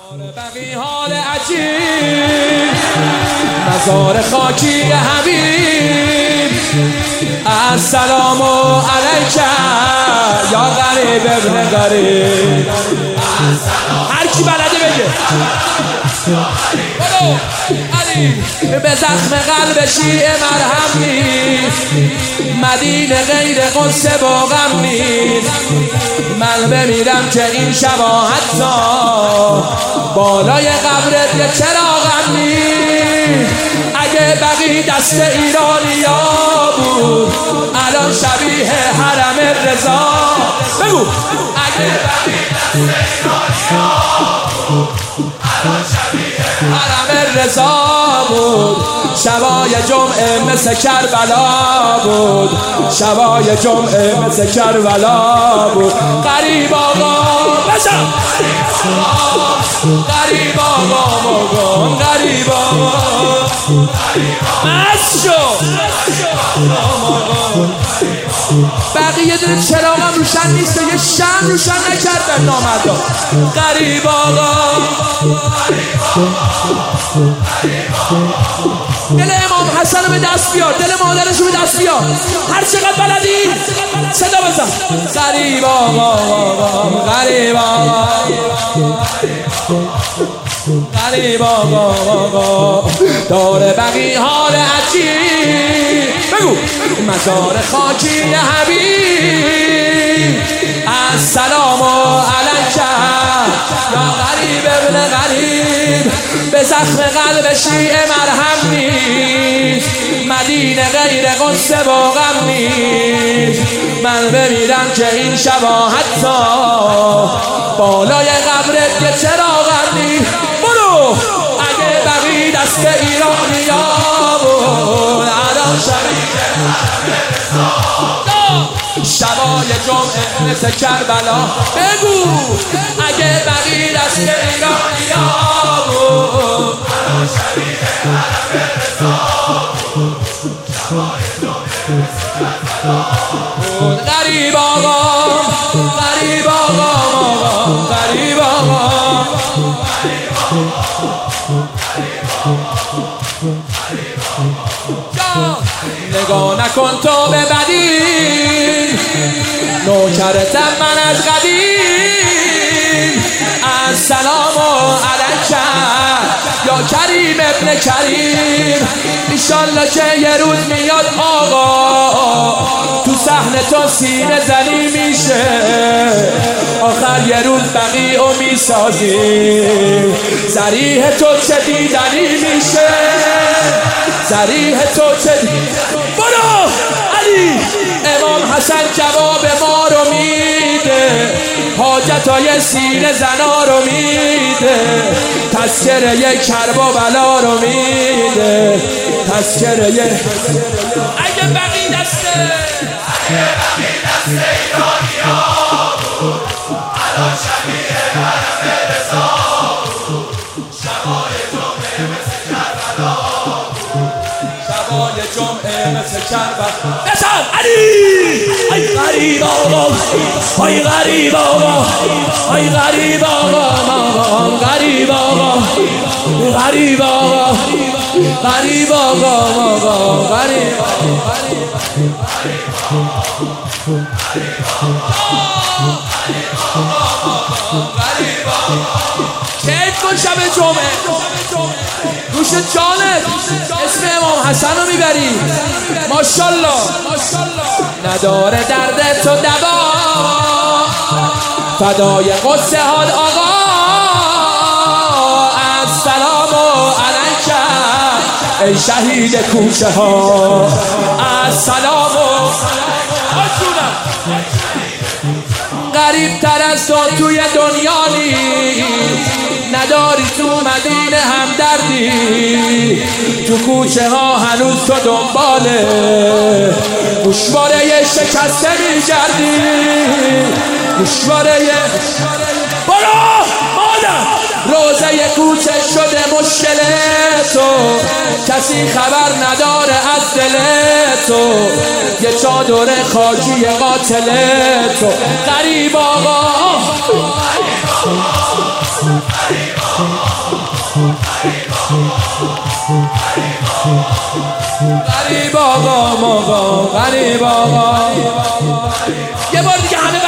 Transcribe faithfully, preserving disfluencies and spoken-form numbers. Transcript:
بقی حال عجیب مزار خاکی حبیب السلام علیک یا غریب ابن غریب. هر کی بلده بگه علی به زخم قلب شیعه مرهم نیست، مدینه غیر قدس با غم نیست. من بمیرم که این شبا حتی بالای قبرت یه چراغم نیست. اگه بقی دست ایرانیا بود الان شبیه حرم رضا. بگو اگه بقی دست ایرانیا بود الان شبیه حرم رضا بود. شبای جمعه مثل کربلا بود، شبای جمعه مثل کربلا بود. غریب آقا بشم غریب آقا مگم غریب آقا مست شو. بقیه دونه چراغم روشن نیست و یه شم روشن نکردن نامردا. غریب آقا دل امام حسن رو به دست بیار، دل مادرش رو به دست بیار. هر چقدر بلدی صدا بزن. غریب آقا غریب آقا غریب آقا داره بقی حال عجیب. بگو مزار خاکی حبیب السلام علیک یا غریب ابن غریب. به زخم قلب شیعه مرهم نیست، مدینه غیر قدس با غم نیست. من بمیرم که این شبا حتی بالای قبرت یه چراغم نیست. برو اگه بقی دست ایرانیا بود الان شبیه شبای جمعه مثل کربلا. بگو اگه بقی دست ایرانیا بود الان شبیه حرم رضا. شبای جمعه مثل کربلا. غریب آقا غریب آقا غریب آقا نگاه نکن تو به بدی، نوکرتم من از قدیم. السلام علیک یا کریم ابن کریم. ایشالله که یه روز میاد آقا تو صحنه تو سینه زنی میشه، آخر یه روز بقی و میسازیم. ذریح تو چه دیدنی میشه، ذریح تو چه دیدنی. برو علی امام حسن جواب ما رو میده، حاجتای سینه زنا رو میده، تذکره کربلا رو میده، تذکره. اگه بقی دسته اگه بقی دسته ایرانیا بود الان شبیه حرم رضا. شبای جمعه مثل کربلا بود، شبای جمعه مثل کربلا. بسن علی ای غریب آقا ای غریب آقا ای غریب آقا غریب آقا غریب آقا غریب آقا غریب کیف کن شب جمعه گوش جانت اسم امام حسن رو میبری. ماشالله نداره درد تو دوا، فدای قدس حال آقا. السلام علیک ای شهید کوچه ها. السلام غریب تر از تو توی دنیا نیست، نداری تو مدینه همدردی. تو کوچه ها هنوز تو دنباله گوشواره شکسته میگردی، گوشواره. برو مادر روزه کوچه شده مشکل تو، کسی خبر نداره از دل تو. یه چادر خاکی قاتل تو. غریب آقا غریب آقا ماقا غریب آقا. یه بار دیگه همه